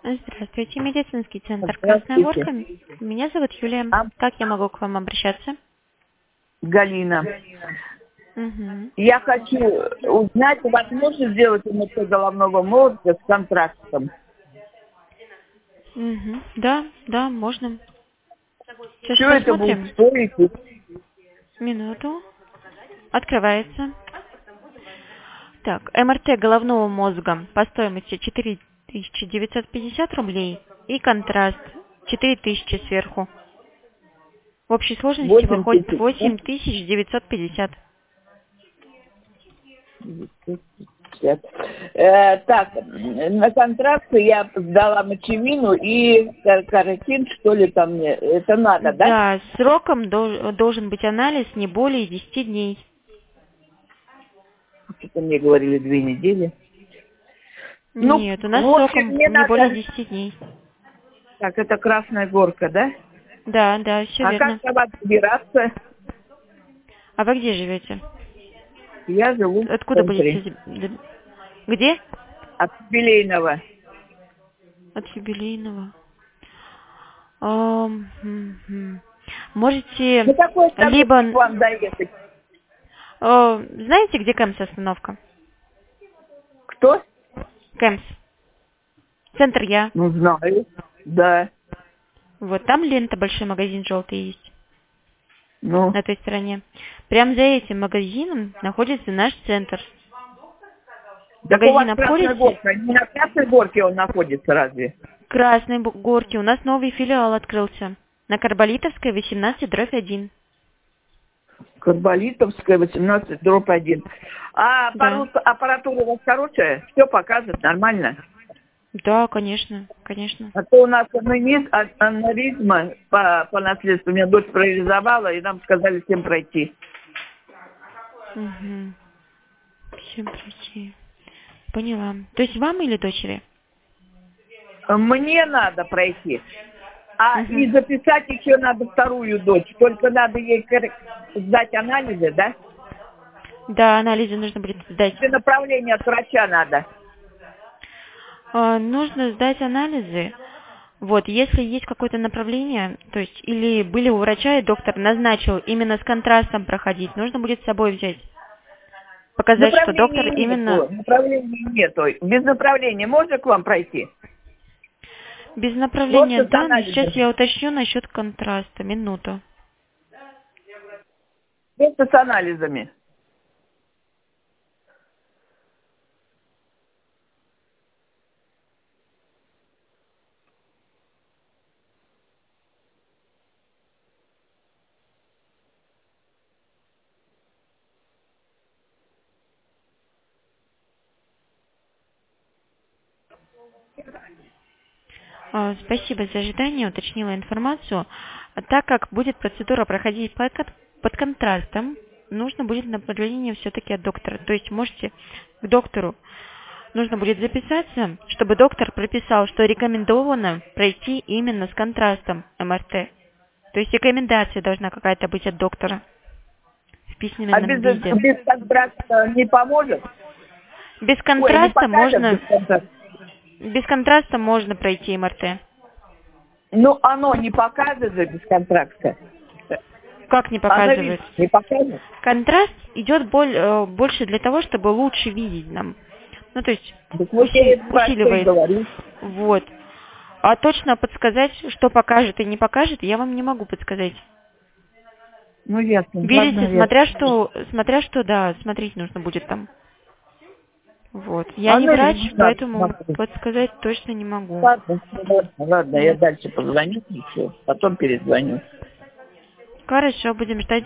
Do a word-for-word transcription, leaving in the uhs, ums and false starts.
Здравствуйте, медицинский центр «Красная Здравствуйте. Горка». Меня зовут Юлия. А, Как я могу к вам обращаться? Галина. Угу. Я хочу узнать, возможно сделать МРТ головного мозга с контрастом. Угу. Да, да, можно. Сейчас Что это будет посмотрим. стоить? Минуту. Открывается. Так, МРТ головного мозга по стоимости четыре тысячи девятьсот пятьдесят рублей и контраст четыре тысячи сверху. В общей сложности восемь выходит тысяч. восемь тысяч девятьсот пятьдесят. Да? Э, так, на контрасты я сдала мочевину и кар- каротин, что ли там мне. Это надо, да? Да, сроком дол- должен быть анализ не более десяти дней. Что-то мне говорили две недели. Ну, Нет, у нас в общем, сроком мне не более надо... десяти дней. Так, это Красная Горка, да? Да, да, все А верно. как на вас добираться? А вы где живете? Я живу в Откуда будете? центре. з- Где? От юбилейного. От юбилейного. Ам, м, м. Можете Ну, какой либо... остановке к вам доехать? э, Знаете, где Кэмс остановка? Кто? Кэмс. Центр Я. Ну, знаю. Да. Вот там лента, большой магазин желтый есть. Ну, На той стороне. Прямо за этим магазином находится наш центр. В так у вас магазин Красная обходите? Горка. Не на Красной Горке он находится разве? Красной Бу- Горке. У нас новый филиал открылся. На Карболитовской, восемнадцать, дробь один. Карболитовская, восемнадцать, дробь один. А Да. аппарат- аппаратура у вас хорошая? Все покажет нормально? Да, конечно, конечно. А то у нас анонизм, а- аноризма по, по наследству. У меня дочь парализовала, и нам сказали всем пройти. Угу. Всем пройти. Поняла. То есть вам или дочери? Мне надо пройти. А Угу. и записать еще надо вторую дочь. Только надо ей кор- сдать анализы, да? Да, анализы нужно будет сдать. И направление от врача надо. А, нужно сдать анализы. Вот, если есть какое-то направление, то есть или были у врача, и доктор назначил именно с контрастом проходить, нужно будет с собой взять. Показать, что доктор Направления именно нету. Направления нету. Без направления можно к вам пройти? без направления, Просто с да, но сейчас анализами. я уточню насчет контраста. Минуту. Просто с анализами. А, Спасибо за ожидание, уточнила информацию. А Так как будет процедура проходить под, кон- под контрастом, нужно будет направление все-таки от доктора. То есть можете к доктору, нужно будет записаться, чтобы доктор прописал, что рекомендовано пройти именно с контрастом МРТ. То есть рекомендация должна какая-то быть от доктора в А письменном без, виде. без контракта не поможет? Без Ой, не контраста покажет без можно, контракта. без контраста можно пройти МРТ. Ну, оно не покажет же без контракта. Как не Оно показывает? ведь не покажет. Контраст идет боль- э, больше для того, чтобы лучше видеть нам. Ну, то есть Так вот я уси- это про что и усиливает. говорю. Вот. А точно подсказать, что покажет и не покажет, я вам не могу подсказать. Ну, ясно. Ладно, Видите, ясно. смотря что, смотря что, да, смотреть нужно будет там. Вот. Я не Оно врач, ведь не надо поэтому смотреть. подсказать точно не могу. Ладно, ладно, ладно, я Вот. дальше позвоню еще, потом перезвоню. Хорошо, будем ждать